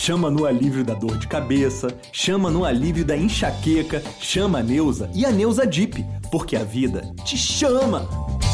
chama no alívio da dor de cabeça, chama no alívio da enxaqueca, chama a Neusa e a Neusa Dip, porque a vida te chama!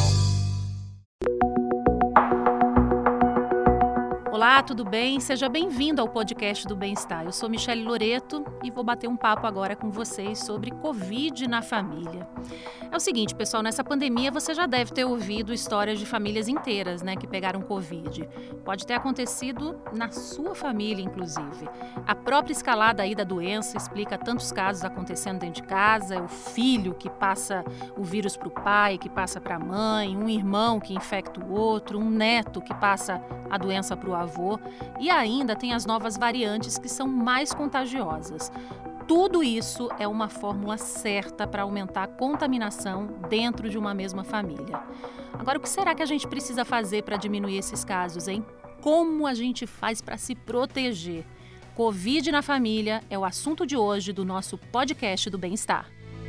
Olá, tudo bem? Seja bem-vindo ao podcast do Bem-Estar. Eu sou Michele Loreto e vou bater um papo agora com vocês sobre Covid na família. É o seguinte, pessoal, nessa pandemia você já deve ter ouvido histórias de famílias inteiras, que pegaram Covid. Pode ter acontecido na sua família, inclusive. A própria escalada aí da doença explica tantos casos acontecendo dentro de casa, é o filho que passa o vírus para o pai, que passa para a mãe, um irmão que infecta o outro, um neto que passa a doença para o avô. E ainda tem as novas variantes que são mais contagiosas. Tudo isso é uma fórmula certa para aumentar a contaminação dentro de uma mesma família. Agora, o que será que a gente precisa fazer para diminuir esses casos, hein? Como a gente faz para se proteger? Covid na família é o assunto de hoje do nosso podcast do Bem-Estar.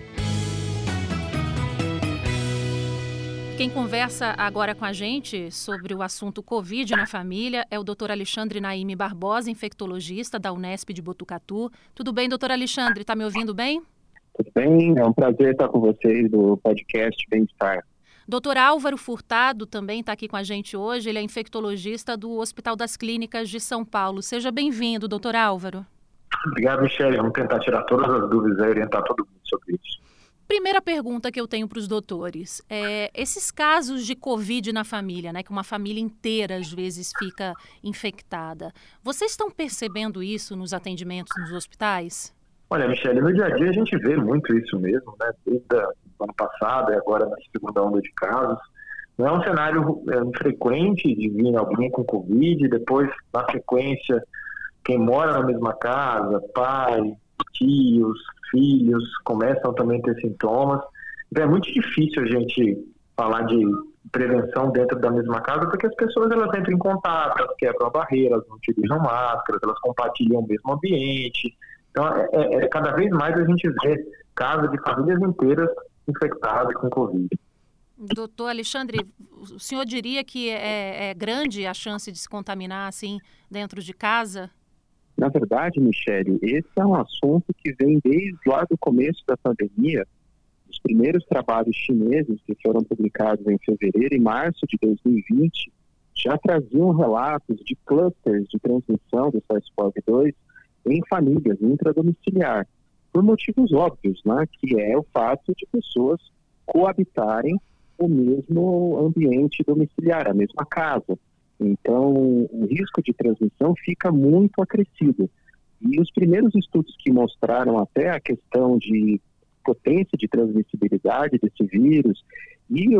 Quem conversa agora com a gente sobre o assunto Covid na família é o Dr. Alexandre Naime Barbosa, infectologista da Unesp de Botucatu. Tudo bem, doutor Alexandre? Está me ouvindo bem? Tudo bem, é um prazer estar com vocês do podcast Bem-Estar. Dr. Álvaro Furtado também está aqui com a gente hoje, ele é infectologista do Hospital das Clínicas de São Paulo. Seja bem-vindo, doutor Álvaro. Obrigado, Michele. Vamos tentar tirar todas as dúvidas e orientar todo mundo sobre isso. Primeira pergunta que eu tenho para os doutores, esses casos de Covid na família, que uma família inteira às vezes fica infectada, vocês estão percebendo isso nos atendimentos nos hospitais? Olha, Michele, no dia a dia a gente vê muito isso mesmo, desde o ano passado e agora na segunda onda de casos. Não é um cenário frequente de vir alguém com Covid, depois, na sequência, quem mora na mesma casa, pai, tios, filhos, começam também a ter sintomas. Então é muito difícil a gente falar de prevenção dentro da mesma casa, porque as pessoas elas entram em contato, elas quebram a barreira, elas não utilizam máscaras, elas compartilham o mesmo ambiente. Então cada vez mais a gente vê casos de famílias inteiras infectadas com Covid. Doutor Alexandre, o senhor diria que é grande a chance de se contaminar assim dentro de casa? Na verdade, Michele, esse é um assunto que vem desde lá do começo da pandemia. Os primeiros trabalhos chineses que foram publicados em fevereiro e março de 2020 já traziam relatos de clusters de transmissão do SARS-CoV-2 em famílias intradomiciliar, por motivos óbvios, que é o fato de pessoas coabitarem o mesmo ambiente domiciliar, a mesma casa. Então, o risco de transmissão fica muito acrescido. E os primeiros estudos que mostraram até a questão de potência de transmissibilidade desse vírus e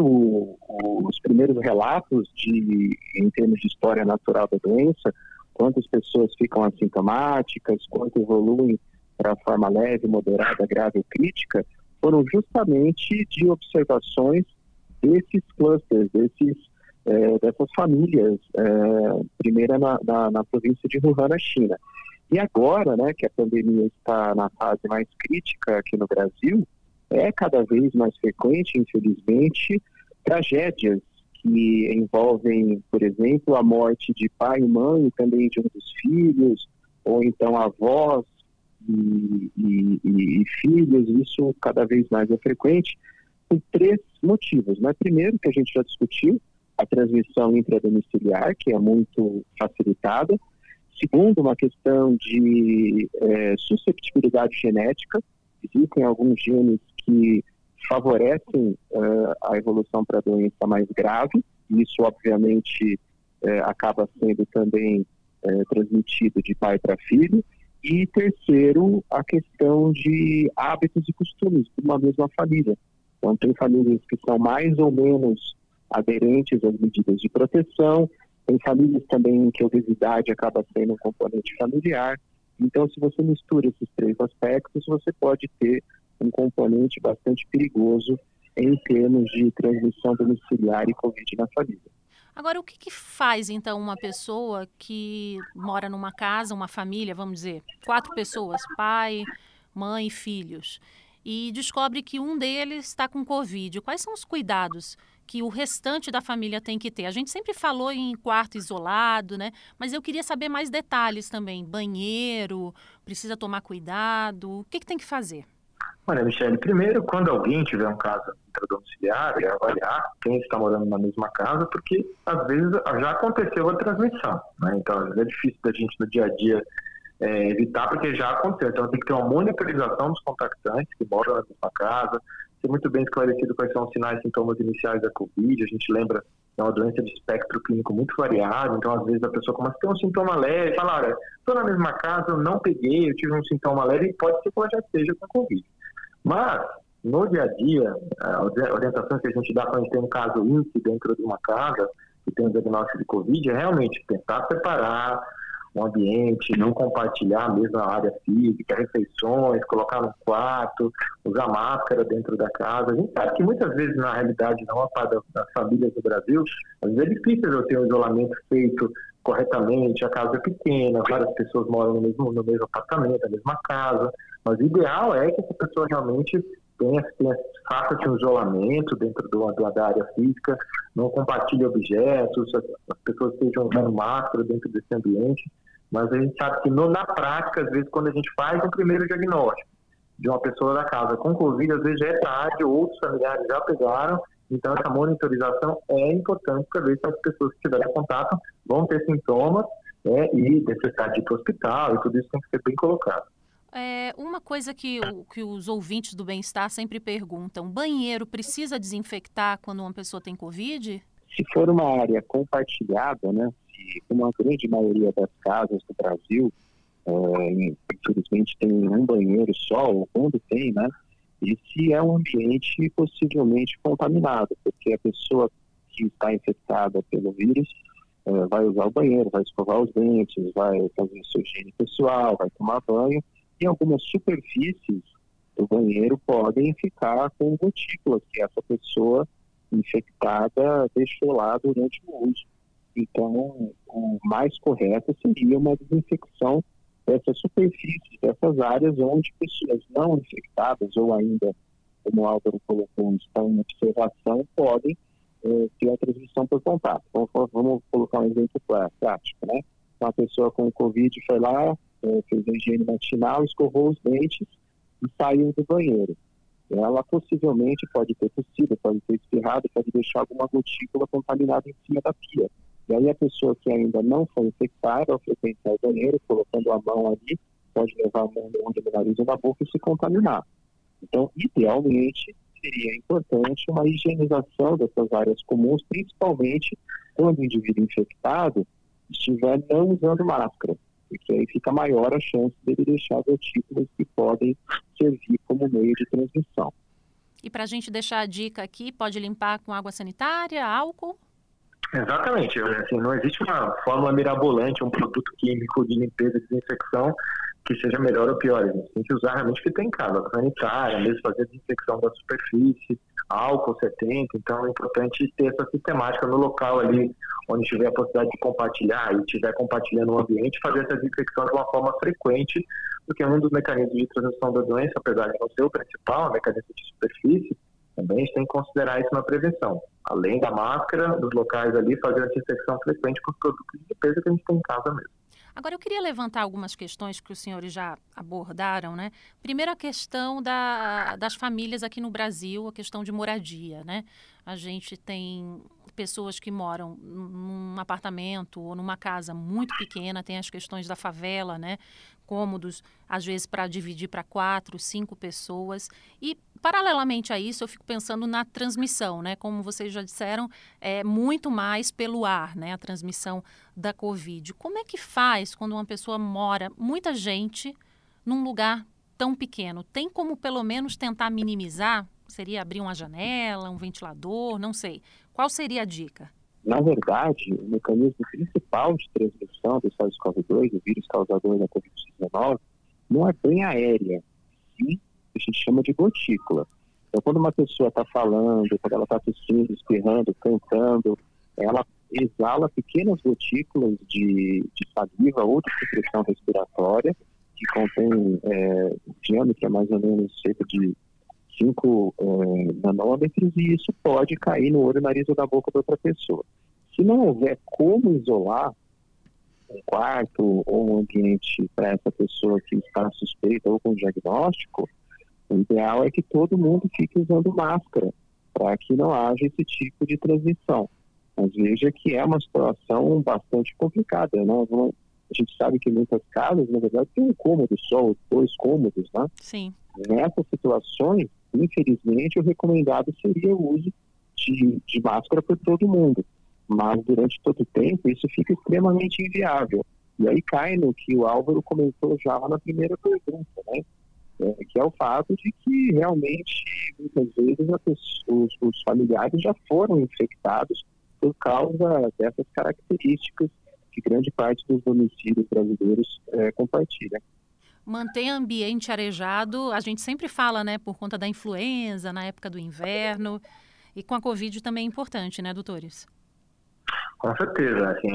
os primeiros relatos em termos de história natural da doença, quantas pessoas ficam assintomáticas, quanto evoluem para a forma leve, moderada, grave ou crítica, foram justamente de observações desses clusters, dessas famílias, primeiro na província de Wuhan, na China. E agora, que a pandemia está na fase mais crítica aqui no Brasil, é cada vez mais frequente, infelizmente, tragédias que envolvem, por exemplo, a morte de pai e mãe e também de um dos filhos, ou então avós e filhos. Isso cada vez mais é frequente por três motivos. Primeiro, que a gente já discutiu, a transmissão intradomiciliar, que é muito facilitada. Segundo, uma questão de susceptibilidade genética. Existem alguns genes que favorecem a evolução para a doença mais grave. Isso, obviamente, acaba sendo também transmitido de pai para filho. E terceiro, a questão de hábitos e costumes de uma mesma família. Então, tem famílias que são mais ou menos aderentes às medidas de proteção, tem famílias também em que a obesidade acaba sendo um componente familiar. Então, se você mistura esses três aspectos, você pode ter um componente bastante perigoso em termos de transmissão domiciliar e Covid na família. Agora, o que faz, então, uma pessoa que mora numa casa, uma família, vamos dizer, 4 pessoas, pai, mãe e filhos, e descobre que um deles está com Covid? Quais são os cuidados que o restante da família tem que ter? A gente sempre falou em quarto isolado, né? Mas eu queria saber mais detalhes também. Banheiro, precisa tomar cuidado, o que tem que fazer? Olha, Michele, primeiro, quando alguém tiver um caso intradomiciliar, é avaliar quem está morando na mesma casa, porque às vezes já aconteceu a transmissão, né? Então, às vezes é difícil da gente no dia a dia evitar, porque já aconteceu. Então, tem que ter uma monitorização dos contactantes que moram na mesma casa, ser muito bem esclarecido quais são os sinais e sintomas iniciais da Covid. A gente lembra que é uma doença de espectro clínico muito variado, então às vezes a pessoa começa a ter um sintoma leve, fala, olha, estou na mesma casa, eu não peguei, eu tive um sintoma leve, e pode ser que ela já esteja com Covid. Mas, no dia a dia, a orientação que a gente dá quando a gente tem um caso índice dentro de uma casa que tem um diagnóstico de Covid é realmente tentar separar o ambiente, não compartilhar a mesma área física, refeições, colocar no quarto, usar máscara dentro da casa. A gente sabe que muitas vezes, na realidade, na maior parte das famílias do Brasil, às vezes é difícil eu ter um isolamento feito corretamente, a casa é pequena, várias pessoas moram no mesmo apartamento, na mesma casa, mas o ideal é que essa pessoa realmente faça um isolamento dentro da área física, não compartilhe objetos, as pessoas estejam usando máscara dentro desse ambiente, mas a gente sabe que na prática, às vezes, quando a gente faz o primeiro diagnóstico de uma pessoa da casa com Covid, às vezes já é tarde, outros familiares já pegaram, então essa monitorização é importante para ver se as pessoas que tiverem contato vão ter sintomas e necessidade de ir para o hospital, e tudo isso tem que ser bem colocado. Uma coisa que os ouvintes do Bem-Estar sempre perguntam, banheiro precisa desinfectar quando uma pessoa tem Covid? Se for uma área compartilhada, né, como a grande maioria das casas do Brasil, infelizmente tem um banheiro só, ou quando tem, né, esse é um ambiente possivelmente contaminado, porque a pessoa que está infectada pelo vírus vai usar o banheiro, vai escovar os dentes, vai fazer sua higiene pessoal, vai tomar banho, e algumas superfícies do banheiro podem ficar com gotículas que essa pessoa infectada deixou lá durante o uso. Então, o mais correto seria uma desinfecção dessas superfícies, dessas áreas onde pessoas não infectadas ou ainda, como o Álvaro colocou, estão em observação, podem ter a transmissão por contato. Vamos colocar um exemplo prático, né? Uma pessoa com Covid foi lá, fez a higiene matinal, escovou os dentes e saiu do banheiro. Ela possivelmente pode ter tossido, pode ter espirrado, pode deixar alguma gotícula contaminada em cima da pia. E aí a pessoa que ainda não foi infectada, ao frequentar o banheiro, colocando a mão ali, pode levar a mão no olho, no nariz ou na boca e se contaminar. Então, idealmente, seria importante uma higienização dessas áreas comuns, principalmente quando o indivíduo infectado estiver não usando máscara, porque aí fica maior a chance dele deixar gotículas que podem servir como meio de transmissão. E para a gente deixar a dica aqui, pode limpar com água sanitária, álcool? Exatamente. Assim, não existe uma fórmula mirabolante, um produto químico de limpeza e desinfecção que seja melhor ou pior. A gente tem que usar realmente o que tem em casa, água sanitária, mesmo fazer a desinfecção da superfície, álcool 70. Então é importante ter essa sistemática no local ali, onde tiver a possibilidade de compartilhar e estiver compartilhando o ambiente, fazer essa desinfecção de uma forma frequente, porque um dos mecanismos de transmissão da doença, apesar de não ser o principal, o mecanismo de superfície, também a gente tem que considerar isso na prevenção. Além da máscara, dos locais ali, fazer a desinfecção frequente com os produtos de limpeza que a gente tem em casa mesmo. Agora, eu queria levantar algumas questões que os senhores já abordaram, né? Primeiro, a questão das famílias aqui no Brasil, a questão de moradia, né? A gente tem pessoas que moram num apartamento ou numa casa muito pequena, tem as questões da favela, né? Cômodos, às vezes, para dividir para 4, 5 pessoas. E, paralelamente a isso, eu fico pensando na transmissão, né? Como vocês já disseram, é muito mais pelo ar, né? A transmissão da Covid. Como é que faz quando uma pessoa mora, muita gente, num lugar tão pequeno? Tem como, pelo menos, tentar minimizar? Seria abrir uma janela, um ventilador, não sei. Qual seria a dica? Na verdade, o mecanismo principal de transmissão do SARS-CoV-2, o vírus causador da Covid-19, não é bem aérea, sim, a gente chama de gotícula. Então, quando uma pessoa está falando, quando ela está tossindo, espirrando, cantando, ela exala pequenas gotículas de saliva ou de secreção respiratória, que contém diâmetro mais ou menos cerca de 5 nanômetros, e isso pode cair no olho, nariz ou da boca da outra pessoa. Se não houver como isolar um quarto ou um ambiente para essa pessoa que está suspeita ou com diagnóstico, o ideal é que todo mundo fique usando máscara, para que não haja esse tipo de transmissão. Mas veja que é uma situação bastante complicada, né? A gente sabe que em muitas casas, na verdade, tem um cômodo só, ou 2 cômodos, né? Sim. Nessas situações, infelizmente, o recomendado seria o uso de máscara por todo mundo. Mas durante todo o tempo isso fica extremamente inviável. E aí cai no que o Álvaro comentou já lá na primeira pergunta, né? Que é o fato de que realmente, muitas vezes, os familiares já foram infectados por causa dessas características que grande parte dos domicílios brasileiros compartilha. Manter ambiente arejado, a gente sempre fala, né, por conta da influenza, na época do inverno, e com a Covid também é importante, né, doutores? Com certeza, assim,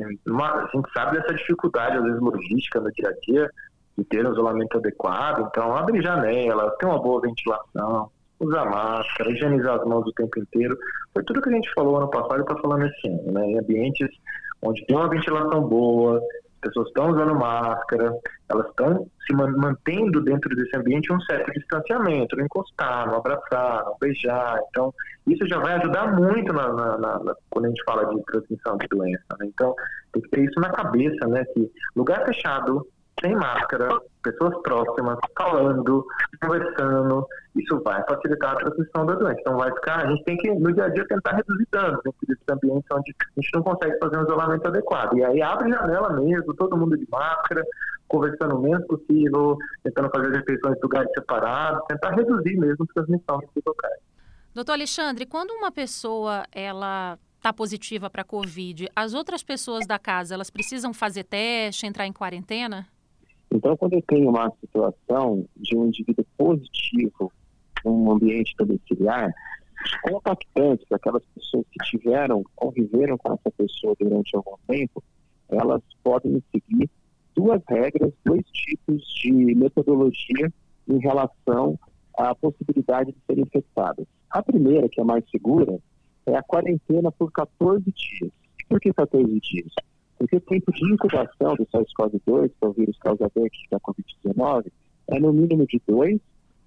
a gente sabe dessa dificuldade, às vezes, logística no dia a dia, de ter um isolamento adequado. Então, abrir janela, ter uma boa ventilação, usar máscara, higienizar as mãos o tempo inteiro. Foi tudo que a gente falou ano passado e está falando esse ano, né? Em ambientes onde tem uma ventilação boa, as pessoas estão usando máscara, elas estão se mantendo dentro desse ambiente um certo distanciamento, não encostar, não abraçar, não beijar. Então, isso já vai ajudar muito quando a gente fala de transmissão de doença, né? Então, tem que ter isso na cabeça, né? Que lugar fechado, sem máscara, pessoas próximas, falando, conversando, isso vai facilitar a transmissão da doença. Então a gente tem que, no dia a dia, tentar reduzir danos dentro desses ambientes onde a gente não consegue fazer um isolamento adequado. E aí abre janela mesmo, todo mundo de máscara, conversando o menos possível, tentando fazer as refeições em lugares separados, tentar reduzir mesmo a transmissão desses locais. Doutor Alexandre, quando uma pessoa ela está positiva para a Covid, as outras pessoas da casa, elas precisam fazer teste, entrar em quarentena? Então, quando eu tenho uma situação de um indivíduo positivo num ambiente domiciliar, os contactantes, aquelas pessoas que conviveram com essa pessoa durante algum tempo, elas podem seguir 2 regras, 2 tipos de metodologia em relação à possibilidade de serem infectadas. A primeira, que é mais segura, é a quarentena por 14 dias. Por que 14 dias? Porque o tempo de incubação do SARS-CoV-2, que é o vírus causador aqui da Covid-19, é no mínimo de 2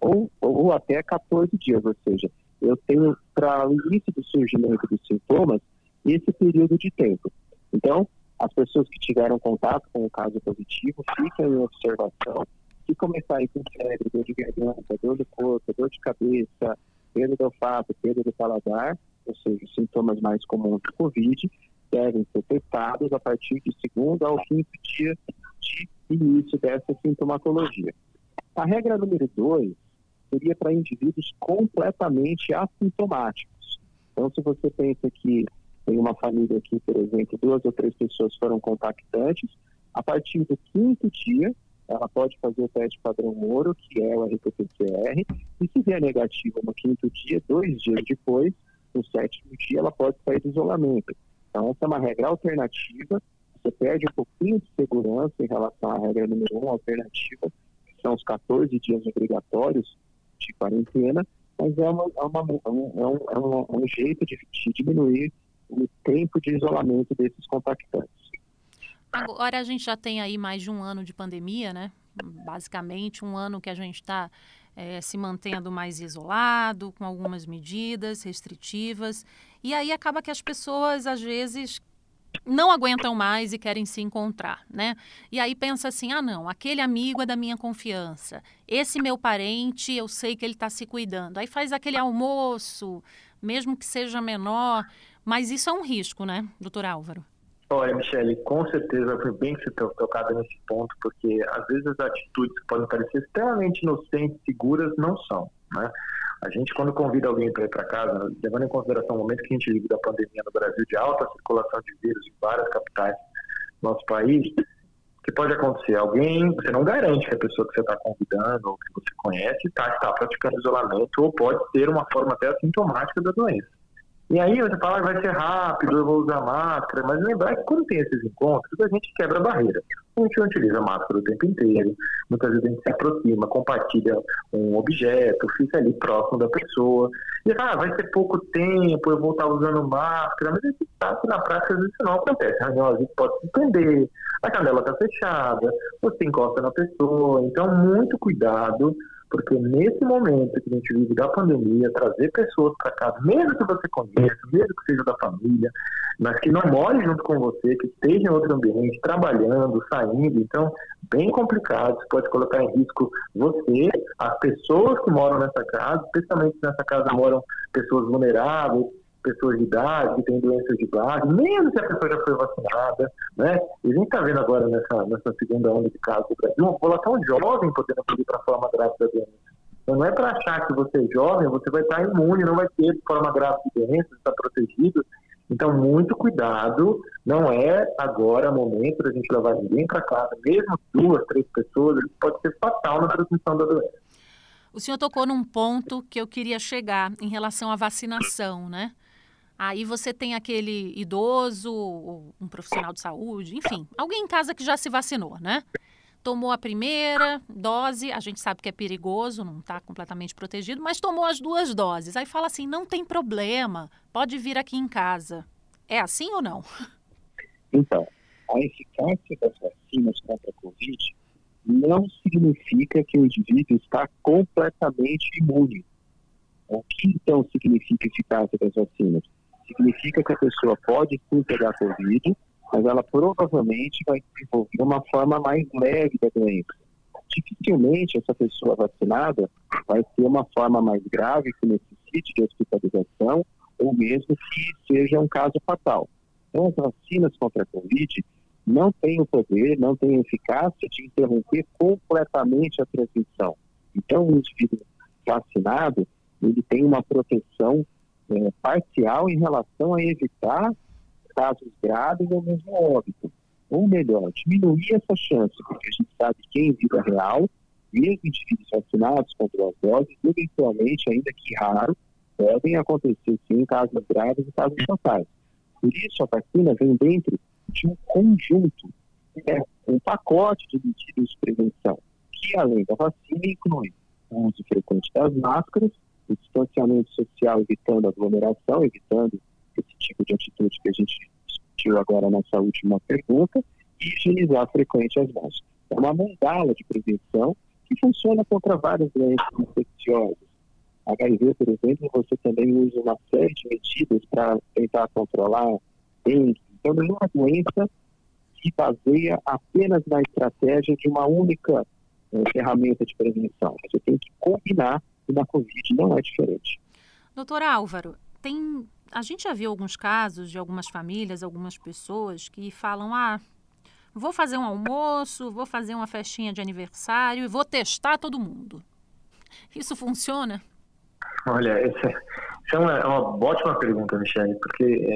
ou até 14 dias. Ou seja, eu tenho, para o início do surgimento dos sintomas, esse período de tempo. Então, as pessoas que tiveram contato com o caso positivo ficam em observação. Se começarem com febre, dor de garganta, dor do corpo, dor de cabeça, perda do olfato, perda do paladar, ou seja, os sintomas mais comuns do Covid, devem ser testados a partir de 2º ao 5º dia de início dessa sintomatologia. A regra número 2 seria para indivíduos completamente assintomáticos. Então, se você pensa que tem uma família aqui, por exemplo, 2 ou 3 pessoas foram contactantes, a partir do 5º dia, ela pode fazer o teste padrão Moro, que é o RT-PCR, e se vier negativo no 5º dia, 2 dias depois, no 7º dia, ela pode sair do isolamento. Então, essa é uma regra alternativa. Você perde um pouquinho de segurança em relação à regra número 1, alternativa, que são os 14 dias obrigatórios de quarentena, mas é um jeito de diminuir o tempo de isolamento desses contactantes. Agora a gente já tem aí mais de 1 ano de pandemia, né? Basicamente 1 ano que a gente está se mantendo mais isolado, com algumas medidas restritivas. E aí acaba que as pessoas, às vezes, não aguentam mais e querem se encontrar, né? E aí pensa assim, não, aquele amigo é da minha confiança. Esse meu parente, eu sei que ele está se cuidando. Aí faz aquele almoço, mesmo que seja menor. Mas isso é um risco, né, doutor Álvaro? Olha, Michele, com certeza foi bem que você tocado nesse ponto, porque às vezes as atitudes que podem parecer extremamente inocentes, seguras, não são, né? A gente, quando convida alguém para ir para casa, levando em consideração o momento que a gente vive da pandemia no Brasil, de alta circulação de vírus em várias capitais do nosso país, o que pode acontecer? Você não garante que a pessoa que você está convidando ou que você conhece está praticando isolamento, ou pode ser uma forma até assintomática da doença. E aí você fala que vai ser rápido, eu vou usar máscara, mas lembrar que quando tem esses encontros, a gente quebra a barreira. A gente não utiliza máscara o tempo inteiro, muitas vezes a gente se aproxima, compartilha um objeto, fica ali próximo da pessoa. E vai ser pouco tempo, eu vou estar usando máscara, mas a gente sabe que na prática às vezes isso não acontece. A reunião às vezes pode se estender, a janela está fechada, você encosta na pessoa, então muito cuidado. Porque nesse momento que a gente vive da pandemia, trazer pessoas para casa, mesmo que você conheça, mesmo que seja da família, mas que não more junto com você, que esteja em outro ambiente, trabalhando, saindo, então, bem complicado, isso pode colocar em risco você, as pessoas que moram nessa casa, especialmente nessa casa moram pessoas vulneráveis, pessoas de idade, que têm doenças de base, mesmo se a pessoa já foi vacinada, né? E a gente está vendo agora nessa segunda onda de casos do Brasil, uma população jovem podendo ir para a forma grave da doença. Então não é para achar que você é jovem, você vai estar imune, não vai ter forma grave de doença, está protegido. Então muito cuidado, não é agora o momento da gente levar ninguém para casa, mesmo 2, 3 pessoas, isso pode ser fatal na transmissão da doença. O senhor tocou num ponto que eu queria chegar em relação à vacinação, né? Aí você tem aquele idoso, um profissional de saúde, enfim, alguém em casa que já se vacinou, né? Tomou a primeira dose, a gente sabe que é perigoso, não está completamente protegido, mas tomou as 2 doses. Aí fala assim, não tem problema, pode vir aqui em casa. É assim ou não? Então, a eficácia das vacinas contra a Covid não significa que o indivíduo está completamente imune. O que então significa a eficácia das vacinas? Significa que a pessoa pode sim pegar Covid, mas ela provavelmente vai desenvolver uma forma mais leve da doença. Dificilmente essa pessoa vacinada vai ter uma forma mais grave que necessite de hospitalização ou mesmo que seja um caso fatal. Então as vacinas contra a Covid não têm o poder, não têm a eficácia de interromper completamente a transmissão. Então o indivíduo vacinado, ele tem uma proteção parcial em relação a evitar casos graves ou mesmo óbito. Ou melhor, diminuir essa chance, porque a gente sabe que em vida real, mesmo indivíduos vacinados com 2 doses, eventualmente, ainda que raro, podem acontecer sim casos graves e casos fatais. Por isso, a vacina vem dentro de um conjunto, um pacote de medidas de prevenção, que além da vacina inclui o uso frequente das máscaras, o distanciamento social, evitando aglomeração, evitando esse tipo de atitude que a gente discutiu agora nessa última pergunta, e higienizar frequente as mãos. É uma mandala de prevenção que funciona contra várias doenças infecciosas. HIV, por exemplo, você também usa uma série de medidas para tentar controlar dengue. Então, não é uma doença que baseia apenas na estratégia de uma única ferramenta de prevenção. Você tem que combinar. E na Covid não é diferente. Doutor Álvaro, a gente já viu alguns casos de algumas famílias, algumas pessoas que falam, vou fazer um almoço, vou fazer uma festinha de aniversário e vou testar todo mundo. Isso funciona? Olha, essa é uma ótima pergunta, Michele, porque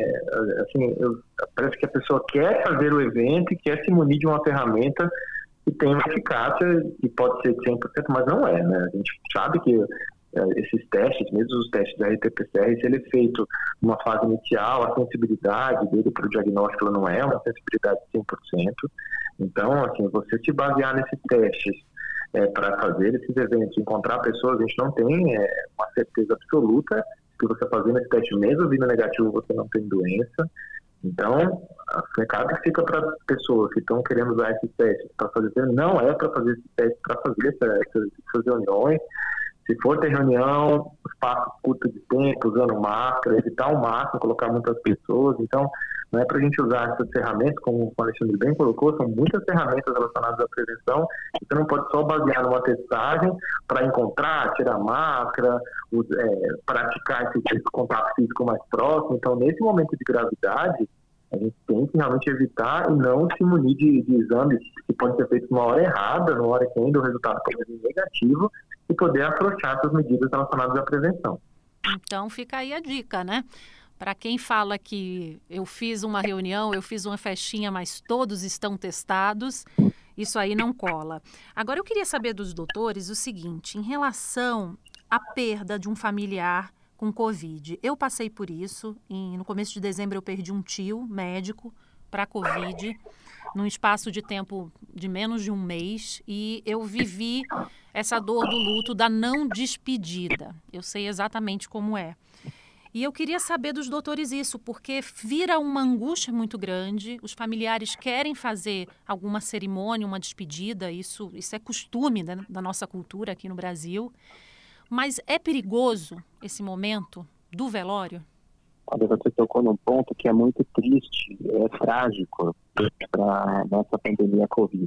parece que a pessoa quer fazer o evento e quer se munir de uma ferramenta que tem uma eficácia que pode ser de 100%, mas não é, né? A gente sabe que esses testes, mesmo os testes da RT-PCR, se ele é feito numa fase inicial, a sensibilidade dele para o diagnóstico ela não é uma sensibilidade de 100%. Então, assim, você se basear nesses testes para fazer esses eventos, encontrar pessoas, a gente não tem uma certeza absoluta que você fazendo esse teste mesmo vindo negativo, você não tem doença. Então, o recado que fica para pessoas que estão querendo usar esses testes para fazer, não é para fazer esse teste para fazer essas reuniões. Se for ter reunião, espaço curto de tempo, usando máscara, evitar o máximo, colocar muitas pessoas. Então, não é para a gente usar essas ferramentas, como o Alexandre bem colocou, são muitas ferramentas relacionadas à prevenção. Você não pode só basear numa testagem para encontrar, tirar máscara, praticar esse contato físico mais próximo. Então, nesse momento de gravidade, a gente tem que realmente evitar e não se munir de exames que podem ser feitos numa hora errada, numa hora que ainda o resultado pode ser negativo, e poder afrouxar essas medidas relacionadas à prevenção. Então, fica aí a dica, né? Para quem fala que eu fiz uma reunião, eu fiz uma festinha, mas todos estão testados, isso aí não cola. Agora, eu queria saber dos doutores o seguinte, em relação à perda de um familiar com Covid. Eu passei por isso. No começo de dezembro eu perdi um tio médico para Covid, num espaço de tempo de menos de um mês. E eu vivi essa dor do luto da não despedida. Eu sei exatamente como é. E eu queria saber dos doutores isso, porque vira uma angústia muito grande, os familiares querem fazer alguma cerimônia, uma despedida, isso é costume da nossa cultura aqui no Brasil, mas é perigoso esse momento do velório? Olha, você tocou num ponto que é muito triste, é trágico para a nossa pandemia Covid,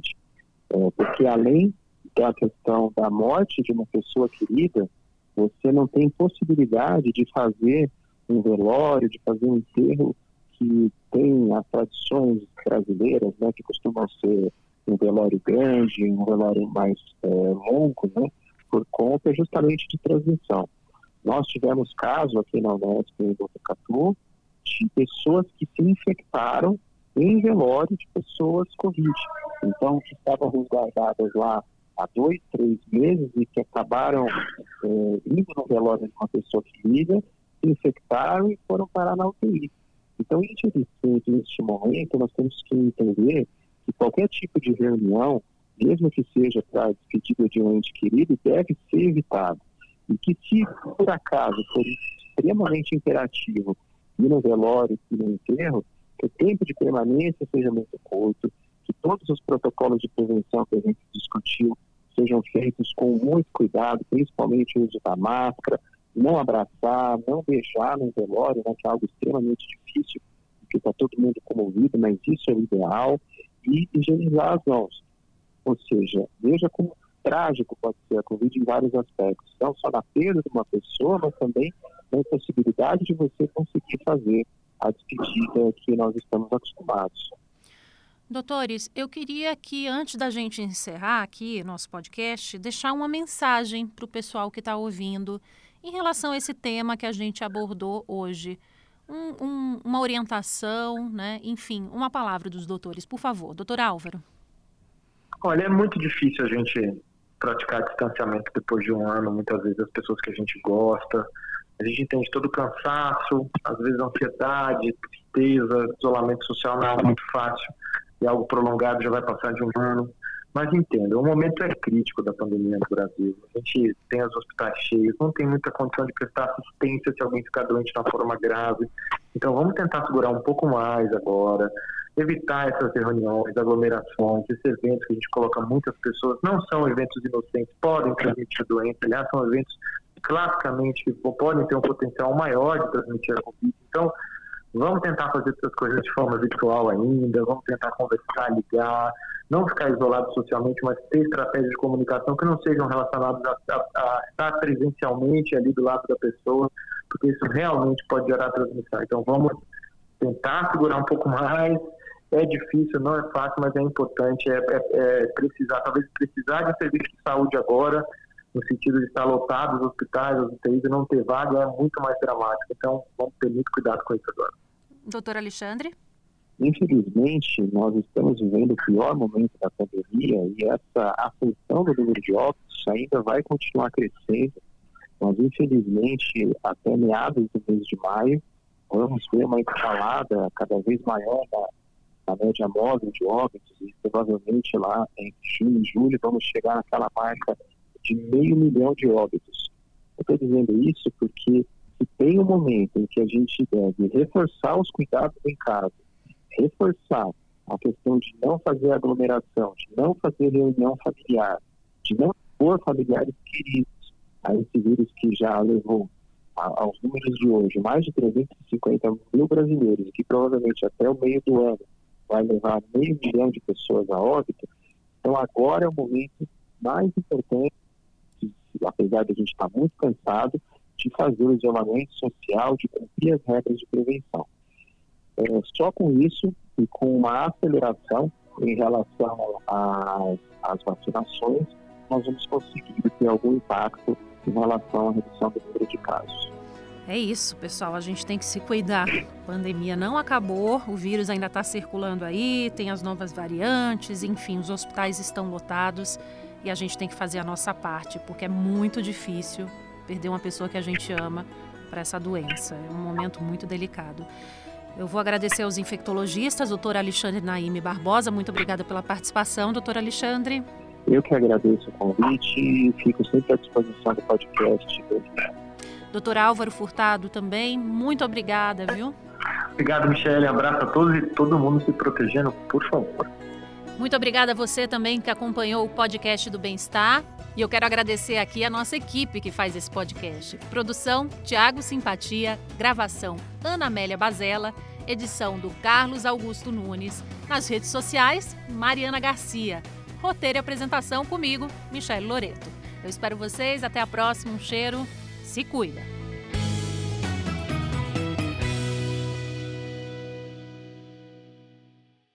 porque além da questão da morte de uma pessoa querida, você não tem possibilidade de fazer um velório, de fazer um enterro que tem as tradições brasileiras, né, que costumam ser um velório grande, um velório mais longo, né, por conta justamente de transmissão. Nós tivemos caso aqui na Unesp, em Botucatu, de pessoas que se infectaram em velório de pessoas Covid. Então, que estavam resguardadas lá há 2, 3 meses e que acabaram indo no velório de uma pessoa querida, se infectaram e foram parar na UTI. Então, infelizmente, neste momento, nós temos que entender que qualquer tipo de reunião, mesmo que seja para a despedida de um ente querido, deve ser evitado. E que se, por acaso, for extremamente imperativo ir no velório e no enterro, que o tempo de permanência seja muito curto, que todos os protocolos de prevenção que a gente discutiu sejam feitos com muito cuidado, principalmente o uso da máscara, não abraçar, não beijar no velório, né, que é algo extremamente difícil, porque está todo mundo comovido, mas isso é o ideal, e higienizar as mãos. Ou seja, veja como trágico pode ser a Covid em vários aspectos, não só na perda de uma pessoa, mas também na impossibilidade de você conseguir fazer a despedida que nós estamos acostumados. Doutores, eu queria que, antes da gente encerrar aqui nosso podcast, deixar uma mensagem para o pessoal que está ouvindo em relação a esse tema que a gente abordou hoje. Uma orientação, né? Enfim, uma palavra dos doutores, por favor. Doutor Álvaro. Olha, é muito difícil a gente praticar distanciamento depois de um ano, muitas vezes as pessoas que a gente gosta. A gente entende todo o cansaço, às vezes ansiedade, tristeza, isolamento social não é muito fácil. E algo prolongado já vai passar de um ano. Mas entenda, o momento é crítico da pandemia no Brasil. A gente tem os hospitais cheios, não tem muita condição de prestar assistência se alguém ficar doente de uma forma grave. Então vamos tentar segurar um pouco mais agora, evitar essas reuniões, aglomerações, esses eventos que a gente coloca muitas pessoas. Não são eventos inocentes, podem transmitir doença, aliás, são eventos classicamente que podem ter um potencial maior de transmitir a Covid. Então, vamos tentar fazer essas coisas de forma virtual ainda, vamos tentar conversar, ligar, não ficar isolado socialmente, mas ter estratégias de comunicação que não sejam relacionadas a estar presencialmente ali do lado da pessoa, porque isso realmente pode gerar transmissão. Então vamos tentar segurar um pouco mais, é difícil, não é fácil, mas é importante, talvez precisar de serviço de saúde agora, no sentido de estar lotados os hospitais, as UTIs e não ter vaga, é muito mais dramático. Então vamos ter muito cuidado com isso agora. Doutor Alexandre? Infelizmente, nós estamos vivendo o pior momento da pandemia e essa aflição do número de óbitos ainda vai continuar crescendo. Nós, infelizmente, até meados do mês de maio, vamos ver uma escalada cada vez maior na média móvel de óbitos e provavelmente lá em junho e julho vamos chegar naquela marca de 500 mil de óbitos. Eu estou dizendo isso porque se tem um momento em que a gente deve reforçar os cuidados em casa, reforçar a questão de não fazer aglomeração, de não fazer reunião familiar, de não expor familiares queridos a esse vírus que já levou aos números de hoje mais de 350 mil brasileiros, que provavelmente até o meio do ano vai levar 500 mil de pessoas a óbito. Então agora é o momento mais importante, apesar de a gente estar muito cansado, de fazer o isolamento social, de cumprir as regras de prevenção. Só com isso e com uma aceleração em relação às vacinações, nós vamos conseguir ter algum impacto em relação à redução do número de casos. É isso, pessoal, a gente tem que se cuidar. A pandemia não acabou, o vírus ainda está circulando aí, tem as novas variantes, enfim, os hospitais estão lotados e a gente tem que fazer a nossa parte, porque é muito difícil perder uma pessoa que a gente ama para essa doença. É um momento muito delicado. Eu vou agradecer aos infectologistas, doutor Alexandre Naime Barbosa. Muito obrigada pela participação, doutor Alexandre. Eu que agradeço o convite e fico sempre à disposição do podcast. Doutor Álvaro Furtado também, muito obrigada, viu? Obrigado, Michele. Abraço a todos e todo mundo se protegendo, por favor. Muito obrigada a você também que acompanhou o podcast do Bem-Estar. E eu quero agradecer aqui a nossa equipe que faz esse podcast. Produção, Tiago Simpatia. Gravação, Ana Amélia Bazella. Edição do Carlos Augusto Nunes. Nas redes sociais, Mariana Garcia. Roteiro e apresentação comigo, Michele Loreto. Eu espero vocês. Até a próxima. Um cheiro. Se cuida.